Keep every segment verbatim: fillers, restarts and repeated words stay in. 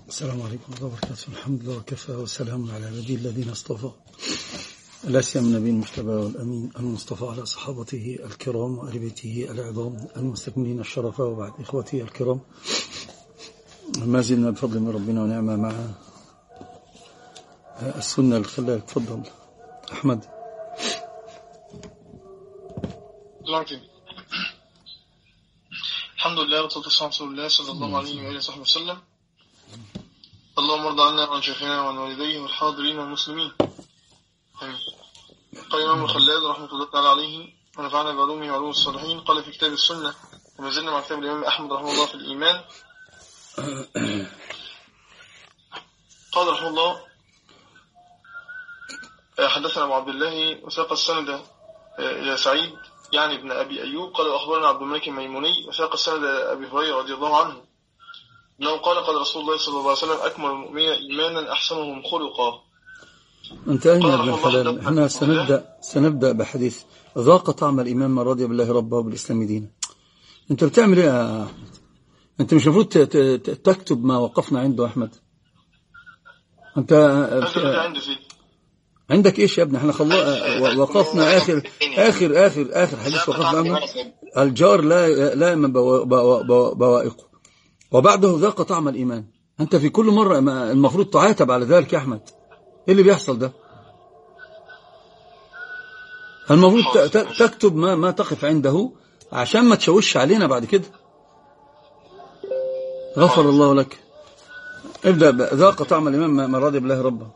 السلام عليكم ورحمة الله وبركاته. الحمد لله وكفى وسلام على عباده الذين اصطفى، لا سيما النبي المجتبى والأمين المصطفى على صحابته الكرام وآل بيته العظام المستكملين الشرف. وبعد إخوتي الكرام، ما زلنا بفضل من ربنا ونعمة مع السنة الخلال. تفضل أحمد. الحمد لله والصلاة والسلام على رسول الله صلى الله عليه وآله وصحبه وسلم. اللهم ارض عنا وعن شيخنا وعن والديه والحاضرين والمسلمين آمين. قال الإمام الخلال رحمة الله تعالى عليه ونفعنا بعلومه وعلوم الصالحين، قال في كتاب السنة، وما زلنا مع كتاب الإمام أحمد رحمه الله في الإيمان. قال رحمه الله: حدثنا أبو عبد الله وساق السند إلى سعيد يعني ابن أبي أيوب قال أخبرنا عبد الملك الميموني وساق السند إلى أبي هريرة رضي الله عنه أنه قال قال رسول الله صلى الله عليه وسلم: أكمل المؤمنين إيمانا أحسنهم خلقا. انتهينا ابن الحلال. احنا سنبدأ سنبدأ بحديث ذاق طعم الإيمان من رضي بالله ربه وبالإسلام دينا. انت بتعمل ايه يا أحمد؟ انت مش المفروض تكتب ما وقفنا عنده أحمد؟ انت عندك ايش يا ابني؟ احنا خلصنا وقفنا اخر اخر اخر اخر حديث وقفنا عنه: الجار لا لا من بوائقه وبعده ذاق طعم الإيمان. انت في كل مرة المفروض تعاتب على ذلك يا احمد. ايه اللي بيحصل ده؟ المفروض تكتب ما ما تقف عنده عشان ما تشوش علينا بعد كده. غفر الله لك. ابدأ. ذاق طعم الإيمان من رضي بالله ربه.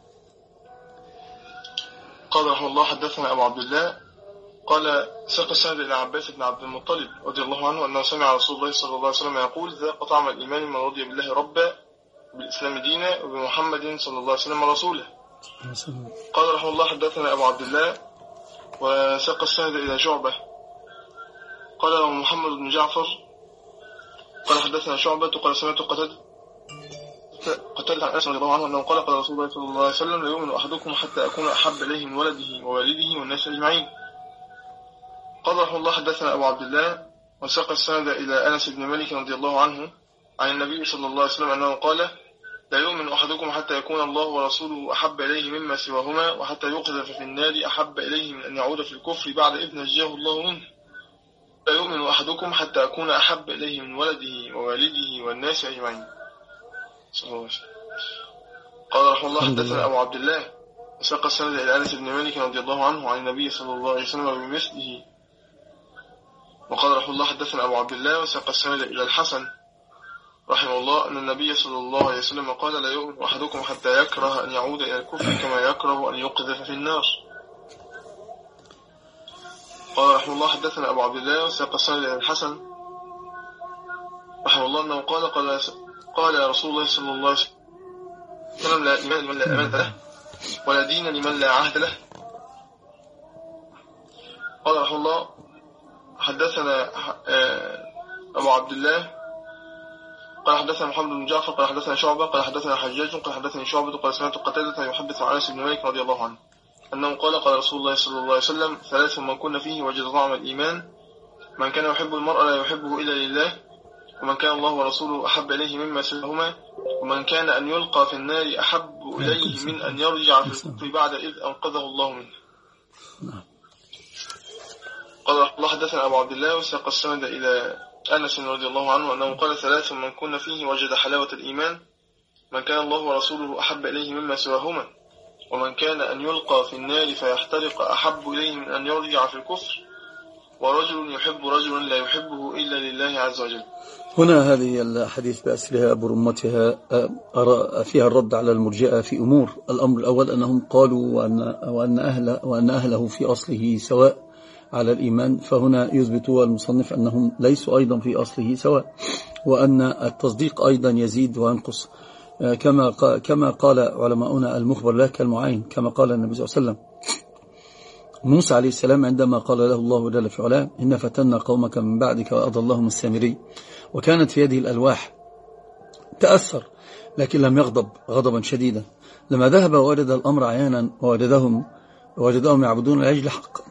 قال رحمه الله: حدثنا أبو عبد الله قال ساق السند إلى عباس بن عبد المطلب رضي الله عنه أنه سمع رسول الله صلى الله عليه وسلم يقول: ذاق طعم الإيمان من رضي بالله ربا بالإسلام دينا وبمحمد صلى الله عليه وسلم رسوله. قال رحمه الله: حدثنا أبو عبد الله وساق السند إلى شعبة قال محمد بن جعفر قال حدثنا شعبة قال سمعت قتادة قتادة عن أنس رضي الله عنه أنه قال قال رسول الله صلى الله عليه وسلم: لا يؤمن أحدكم حتى أكون أحب إليه من ولده ووالده والناس أجمعين. قال رحمه الله: حدثنا أبو عبد الله وساق السند إلى أنس بن مالك رضي الله عنه عن النبي صلى الله عليه وسلم أنه قال: لا يؤمن أحدكم حتى يكون الله ورسوله أحب إليه مما سواهما وحتى يقذف في النار أحب إليه من أن يعود في الكفر بعد إذ نجاه الله منه. لا يؤمن أحدكم حتى أكون أحب إليه من ولده ووالده والناس أجمعين. صلى الله عليه وسلم. قال رحمه الله: حدثنا أبو عبد الله وساق السند إلى أنس بن مالك رضي الله عنه عن النبي صلى الله عليه وسلم بمثله. وقال رحمه الله: حدثنا أبو عبد الله وساق السند إلى الحسن رحمه الله أن النبي صلى الله عليه وسلم قال: لا يؤمن أحدكم حتى يكره أن يعود إلى الكفر كما يكره أن يقذف في النار. قال رحمه الله: حدثنا أبو عبد الله وساق السند إلى الحسن رحمه الله أنه قال قال قال رسول الله صلى الله عليه وسلم: لا إيمان لمن لا أمانة له ولا دين لمن لا عهد له. قال رحمه الله: حدثنا أبو عبد الله قال حدثنا محمد بن جعفر قال حدثنا شعبة قال حدثنا حجاج قال حدثني شعبة قال سمعت قتادة يحدث عن أنس بن مالك رضي الله عنه أنه قال قال رسول الله صلى الله عليه وسلم: ثلاث من كن فيه وجد طعم الإيمان: من كان يحب المرء لا يحبه إلا لله، ومن كان الله ورسوله أحب إليه مما سواهما، ومن كان أن يلقى في النار أحب إليه من أن يرجع في الكفر بعد إذ أنقذه الله منه. قال الله: حدثنا أبو عبد الله وساق السند إلى أنس رضي الله عنه أنه قال: ثلاث من كن فيه وجد حلاوة الإيمان: من كان الله ورسوله أحب إليه مما سواهما، ومن كان أن يلقى في النار فيحترق أحب إليه من أن يرجع في الكفر، ورجل يحب رجلا لا يحبه إلا لله عز وجل. هنا هذه الحديث بأسرها برمتها فيها الرد على المرجئة في أمور. الأمر الأول أنهم قالوا وأن, وأن, أهل وأن أهله في أصله سواء على الإيمان، فهنا يثبت المصنف أنهم ليسوا أيضا في أصله سواء، وأن التصديق أيضا يزيد وينقص كما كما قال علماؤنا: المخبر لا كالمعاين، كما قال النبي صلى الله عليه وسلم. موسى عليه السلام عندما قال له الله جل في علاه: إن فتنا قومك من بعدك وأضلهم السامري، وكانت في يده الألواح، تأثر لكن لم يغضب غضبا شديدا. لما ذهب ووجد الأمر عيانا ووجدهم ووجدهم يعبدون العجل حقا.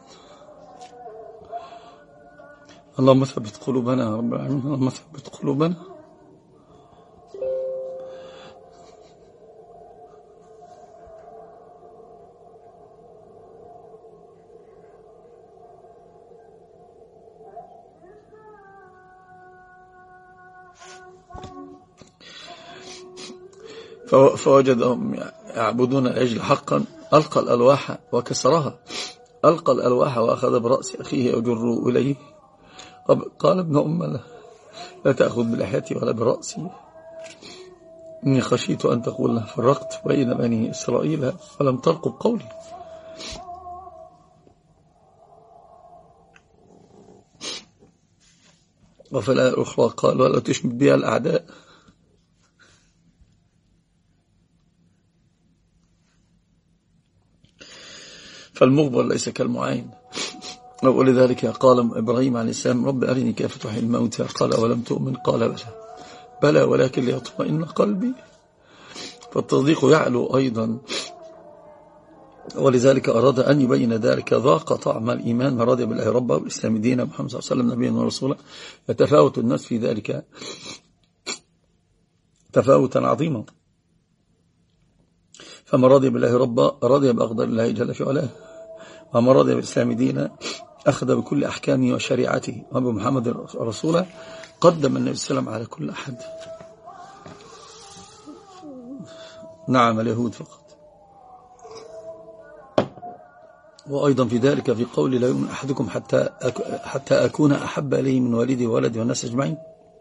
اللهم ثبت قلوبنا يا رب العالمين، اللهم ثبت قلوبنا. فوجدهم يعبدون العجل حقا، ألقى الألواح وكسرها، ألقى الألواح وأخذ برأس أخيه يجره إليه. قال ابن أم لا, لا تأخذ بلحيتي ولا برأسي، إني خشيت أن تقول فرقت بين بني إسرائيل ولم ترقب قولي. وفي الآية الأخرى قال ولا تشمت بها الأعداء. فالمغبر ليس كالمعاين. ولذلك قال إبراهيم عليه السلام رب أرني كيف تحيي الموتى، قال ولم تؤمن، قال بلى بلى ولكن ليطمئن قلبي. فالتصديق يعلو أيضا، ولذلك أراد أن يبين ذلك ذاق طعم الإيمان من رضي بالله ربا والإسلام دينا محمد صلى الله عليه وسلم نبيا ورسولا. يتفاوت الناس في ذلك تفاوتا عظيما، فمن رضي بالله ربا رضي بأقدار الله جل في علاه، ومن رضي بالإسلام دينا أخذ بكل أحكامه وشريعته، وبمحمد رسوله قدم النبي صلى الله عليه وسلم على كل أحد. نعم اليهود فقط. وأيضا في ذلك في قول لا يؤمن أحدكم حتى حتى أكون أحب إليه من والدي وولدي والناس أجمعين.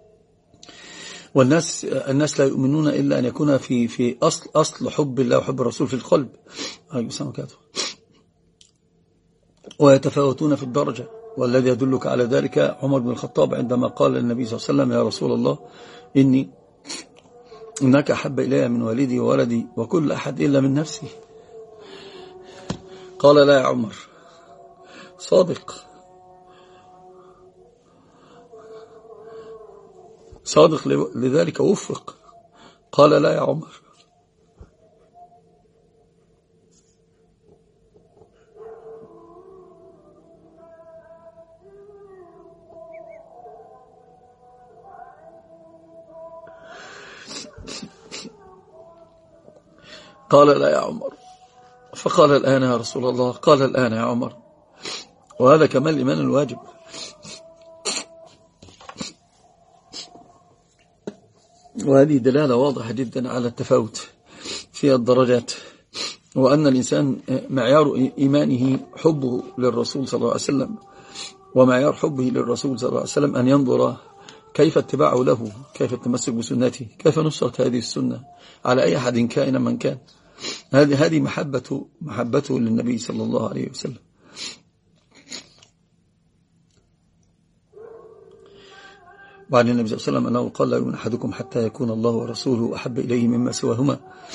والناس الناس لا يؤمنون إلا أن يكون في في أصل أصل حب الله وحب الرسول في القلب. ويتفاوتون في الدرجة، والذي يدلك على ذلك عمر بن الخطاب عندما قال للنبي صلى الله عليه وسلم يا رسول الله إني إنك أحب إلي من والدي وولدي وكل أحد إلا من نفسي. قال لا يا عمر، صادق صادق لذلك وفق. قال لا يا عمر. قال لا يا عمر. فقال الآن يا رسول الله. قال الآن يا عمر. وهذا كمال الإيمان الواجب. وهذه دلالة واضحة جدا على التفاوت في الدرجات، وأن الإنسان معيار إيمانه حبه للرسول صلى الله عليه وسلم، ومعيار حبه للرسول صلى الله عليه وسلم أن ينظر كيف اتباعه له، كيف التمسك بسنته، كيف نصرة هذه السنة على أي أحد كائنا من كان. هذه هذه محبته محبته للنبي صلى الله عليه وسلم. وعن النبي صلى الله عليه وسلم أنه قال لا يؤمن أحدكم حتى يكون الله ورسوله أحب إليه مما سواهما،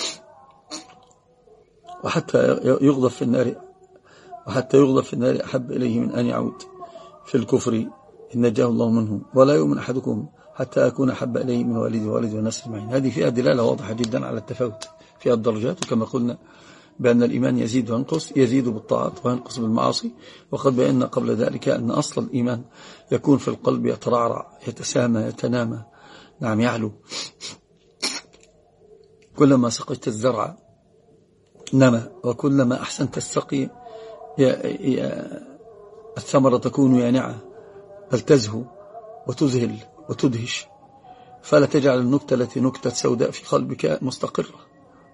وحتى يغضب في النار وحتى يغضب في النار أحب إليه من أن يعود في الكفر إن نجاه الله منه. ولا يؤمن أحدكم حتى أكون أحب إليه من والدي ووالدي والناس أجمعين. هذه فيها دلالة واضحة جدا على التفاوت في الدرجات، وكما قلنا بأن الإيمان يزيد وينقص، يزيد بالطاعات وينقص بالمعاصي. وقد بينا قبل ذلك أن أصل الإيمان يكون في القلب يترعرع يتسامى يتنامى، نعم يعلو. كلما سقيت الزرع نمى، وكلما أحسنت السقي الثمرة تكون يانعة، بل تزهو وتذهل وتدهش. فلا تجعل النكتة التي نكتة سوداء في قلبك مستقرة.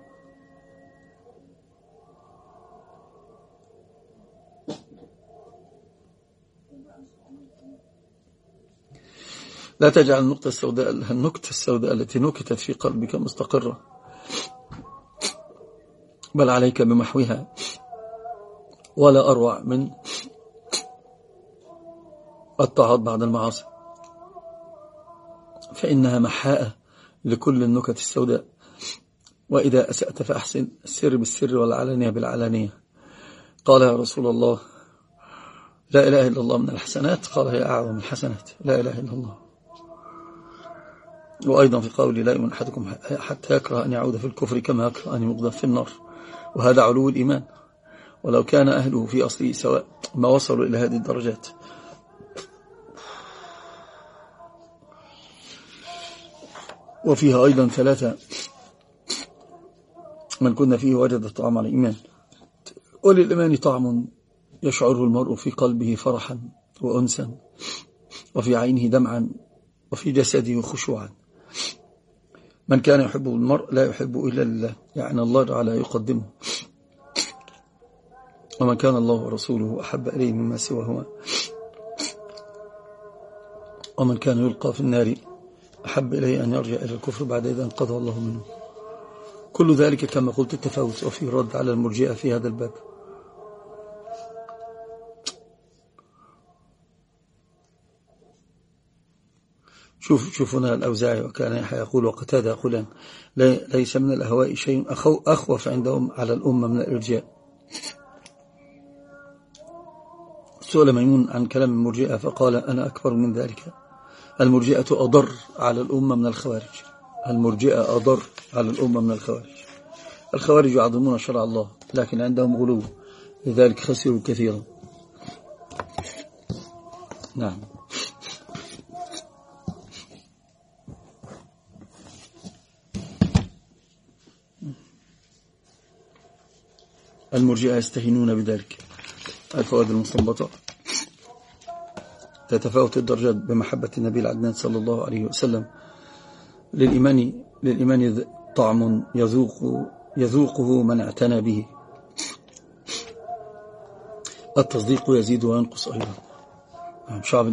لا تجعل النقطة السوداء النكتة السوداء التي نكتت في قلبك مستقرة، بل عليك بمحوها. ولا أروع من الطاعات بعد المعاصي، فإنها محاءة لكل النكت السوداء. وإذا أسأت فأحسن، السر بالسر والعلانية بالعلانية. قال يا رسول الله لا إله إلا الله من الحسنات؟ قال هي أعظم الحسنات لا إله إلا الله. وأيضا في قول لا يؤمن أحدكم حتى يكره أن يعود في الكفر كما يكره أن يقذف في النار. وهذا علو الإيمان، ولو كان أهله في أصله سواء ما وصلوا إلى هذه الدرجات. وفيها أيضا ثلاثة من كنا فيه وجد طعم الإيمان. وللإيمان طعم يشعره المرء في قلبه فرحا وأنسا، وفي عينه دمعا، وفي جسده خشوعا. من كان يحب المرء لا يحب إلا لله، يعني الله تعالى يقدمه، ومن كان الله ورسوله أحب إليه مما سواهما، ومن كان يلقى في النار أحب إليه أن يرجع إلى الكفر بعد إذا انقضى الله منه. كل ذلك كما قلت التفاوت، وفي رد على المرجئة في هذا الباب. شوف شوفنا الأوزاعي وكان يحيى يقول وقتادة يقولان ليس من الأهواء شيء أخوف عندهم على الأمة من الإرجاء. سئل ميمون عن كلام المرجئة فقال أنا أكبر من ذلك، المرجئة أضر على الأمة من الخوارج، المرجئة أضر على الأمة من الخوارج. الخوارج يعظمون شرع الله لكن عندهم غلو، لذلك خسروا كثيرا. نعم. المرجئة يستهينون بذلك. الفوائد المستنبطة: تتفاوت الدرجات بمحبة النبي العدنان صلى الله عليه وسلم. للإيمان للإيمان طعم يذوق يذوقه من اعتنى به. التصديق يزيد وينقص أيضا. شعب